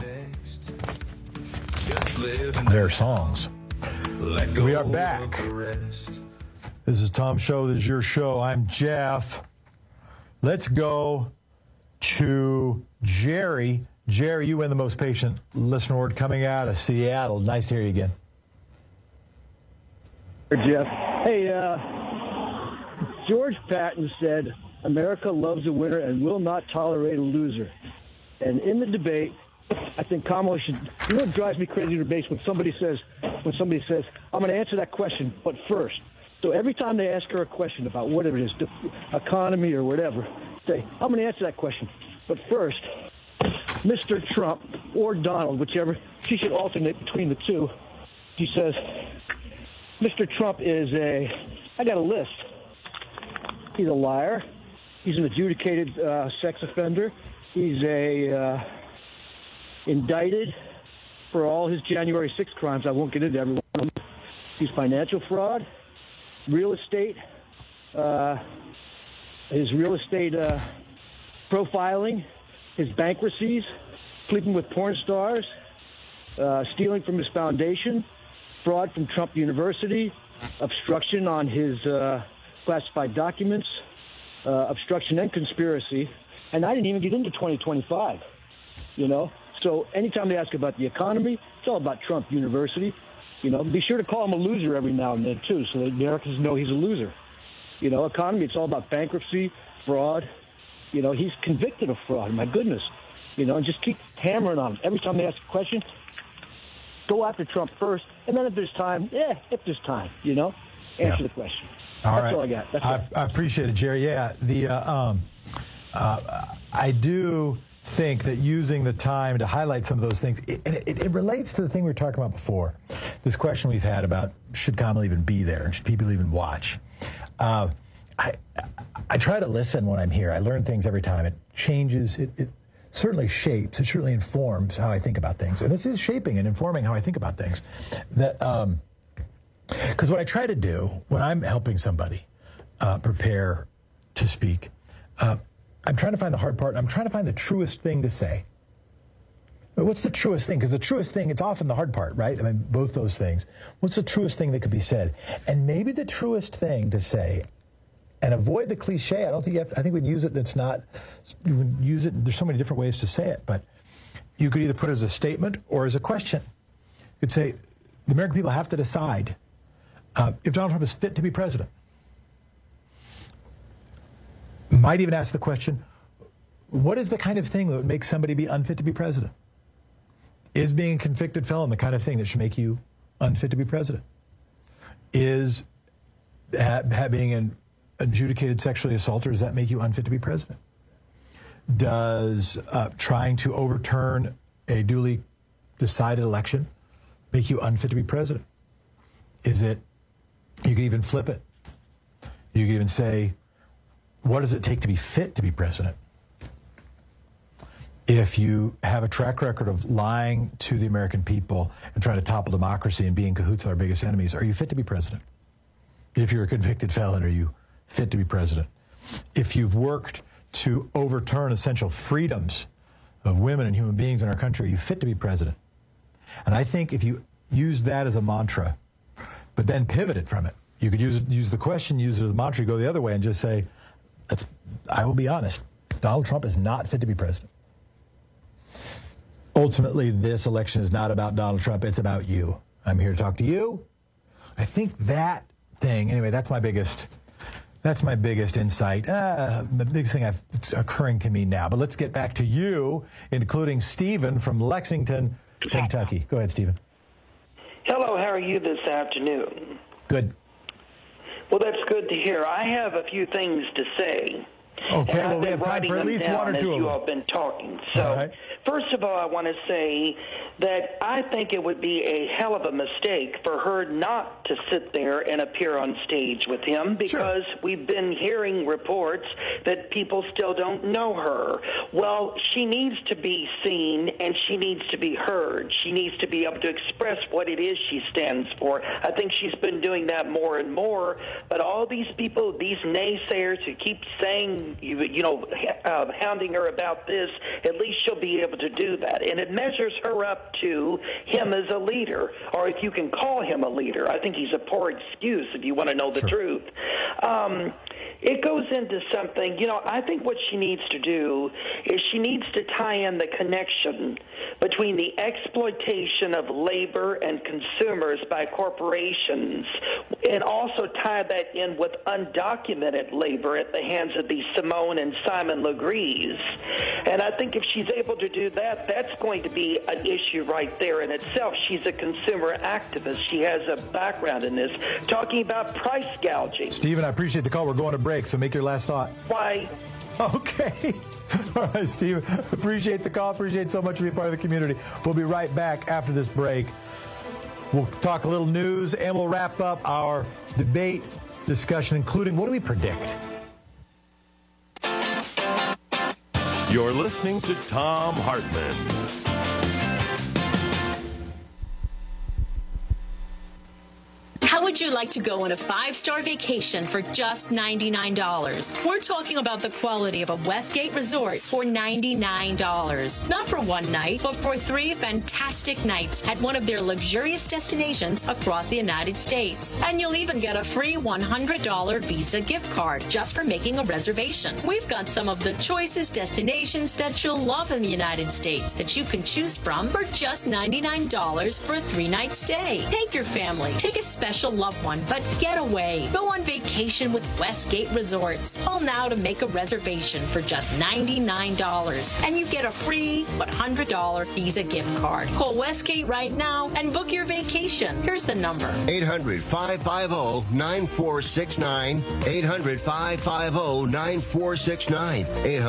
Their songs. We are back. This is Tom's show. This is your show. I'm Jeff. Let's go to Jerry. Jerry, you win the most patient listener award coming out of Seattle. Nice to hear you again. Jeff. Hey, George Patton said, America loves a winner and will not tolerate a loser. And in the debate, I think Kamala should, you know what drives me crazy in debates when somebody says, I'm going to answer that question, but first. So every time they ask her a question about whatever it is, the economy or whatever, say, I'm going to answer that question. But first, Mr. Trump or Donald, whichever, she should alternate between the two. She says, Mr. Trump is I got a list. He's a liar. He's an adjudicated sex offender. He's indicted for all his January 6th crimes. I won't get into every one of them. He's financial fraud. Real estate, his real estate profiling, his bankruptcies, sleeping with porn stars, stealing from his foundation, fraud from Trump University, obstruction on his classified documents, obstruction and conspiracy. And I didn't even get into 2025, you know. So anytime they ask about the economy, it's all about Trump University. You know, be sure to call him a loser every now and then, too, so that Americans know he's a loser. You know, economy, it's all about bankruptcy, fraud. You know, he's convicted of fraud, my goodness. You know, and just keep hammering on him. Every time they ask a question, go after Trump first, and then if there's time, you know, answer the question. That's all I got. I appreciate it, Jerry. Yeah, I do think that using the time to highlight some of those things, it relates to the thing we were talking about before, this question we've had about should Kamala even be there and should people even watch. I try to listen when I'm here. I learn things every time. It changes. It certainly shapes, it certainly informs how I think about things. And this is shaping and informing how I think about things. That because what I try to do when I'm helping somebody prepare to speak, I'm trying to find the hard part. I'm trying to find the truest thing to say. What's the truest thing? Because the truest thing, it's often the hard part, right? I mean, both those things. What's the truest thing that could be said? And maybe the truest thing to say, and avoid the cliche. I don't think you have, I think we'd use it that's not, you would use it, there's so many different ways to say it, but you could either put it as a statement or as a question. You could say, the American people have to decide if Donald Trump is fit to be president. Might even ask the question, what is the kind of thing that would make somebody be unfit to be president? Is being a convicted felon the kind of thing that should make you unfit to be president? Is being an adjudicated sexually assaulter, does that make you unfit to be president? Does trying to overturn a duly decided election make you unfit to be president? Is it, you could even flip it. You could even say, what does it take to be fit to be president? If you have a track record of lying to the American people and trying to topple democracy and being cahoots with our biggest enemies, are you fit to be president? If you're a convicted felon, are you fit to be president? If you've worked to overturn essential freedoms of women and human beings in our country, are you fit to be president? And I think if you use that as a mantra, but then pivot it from it, you could use the question, use it as a mantra, go the other way and just say, I will be honest, Donald Trump is not fit to be president. Ultimately, this election is not about Donald Trump. It's about you. I'm here to talk to you. I think that thing, anyway, that's my biggest insight. The biggest thing that's occurring to me now. But let's get back to you, including Stephen from Lexington, Kentucky. Go ahead, Stephen. Hello, how are you this afternoon? Good. Well, that's good to hear. I have a few things to say. Okay, well, we have time for at least one or two of them. You all have been talking. So, first of all, I want to say that I think it would be a hell of a mistake for her not to sit there and appear on stage with him, because we've been hearing reports that people still don't know her. Well, she needs to be seen and she needs to be heard. She needs to be able to express what it is she stands for. I think she's been doing that more and more, but all these people, these naysayers who keep saying, hounding her about this, at least she'll be able to do that. And it measures her up to him as a leader, or if you can call him a leader. I think he's a poor excuse if you want to know the truth. It goes into something, I think what she needs to do is she needs to tie in the connection between the exploitation of labor and consumers by corporations, and also tie that in with undocumented labor at the hands of the Simone and Simon Legrees. And I think if she's able to do that, that's going to be an issue right there in itself. She's a consumer activist. She has a background in this, talking about price gouging. Stephen, I appreciate the call. We're going to break, so make your last thought. Why? Okay. All right, Steve. Appreciate the call. Appreciate so much for being part of the community. We'll be right back after this break. We'll talk a little news, and we'll wrap up our debate discussion, including what do we predict? You're listening to Thom Hartmann. How would you like to go on a 5-star vacation for just $99? We're talking about the quality of a Westgate resort for $99. Not for one night, but for 3 fantastic nights at one of their luxurious destinations across the United States. And you'll even get a free $100 Visa gift card just for making a reservation. We've got some of the choicest destinations that you'll love in the United States that you can choose from for just $99 for a 3-night stay. Take your family. Take a special loved one, but get away. Go on vacation with Westgate Resorts. Call now to make a reservation for just $99, and you get a free $100 Visa gift card. Call Westgate right now and book your vacation. Here's the number. 800-550-9469. 800-550-9469.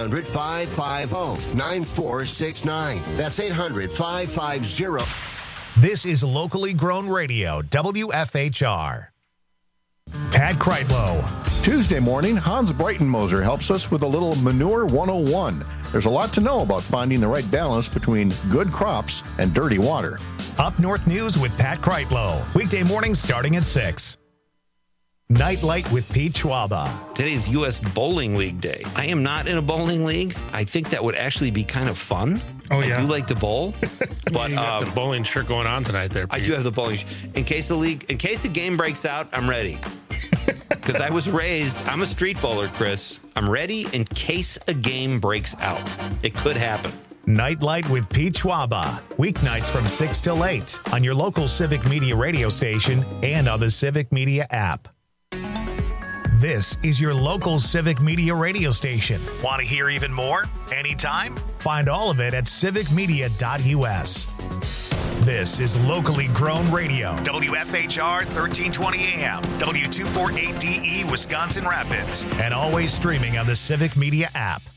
800-550-9469. That's 800-550. This is locally grown radio, WFHR. Pat Kreitlow. Tuesday morning, Hans Breitenmoser helps us with a little Manure 101. There's a lot to know about finding the right balance between good crops and dirty water. Up North News with Pat Kreitlow. Weekday mornings starting at 6. Nightlight with Pete Schwaba. Today's U.S. Bowling League Day. I am not in a bowling league. I think that would actually be kind of fun. Oh, yeah. I do like to bowl. But you got the bowling shirt going on tonight there, Pete. I do have the bowling in case the game breaks out, I'm ready. Because I was raised, I'm a street bowler, Chris. I'm ready in case a game breaks out. It could happen. Nightlight with Pete Schwaba. Weeknights from 6 till 8 on your local Civic Media radio station and on the Civic Media app. This is your local Civic Media radio station. Want to hear even more? Anytime? Find all of it at civicmedia.us. This is locally grown radio. WFHR 1320 AM, W248DE, Wisconsin Rapids, and always streaming on the Civic Media app.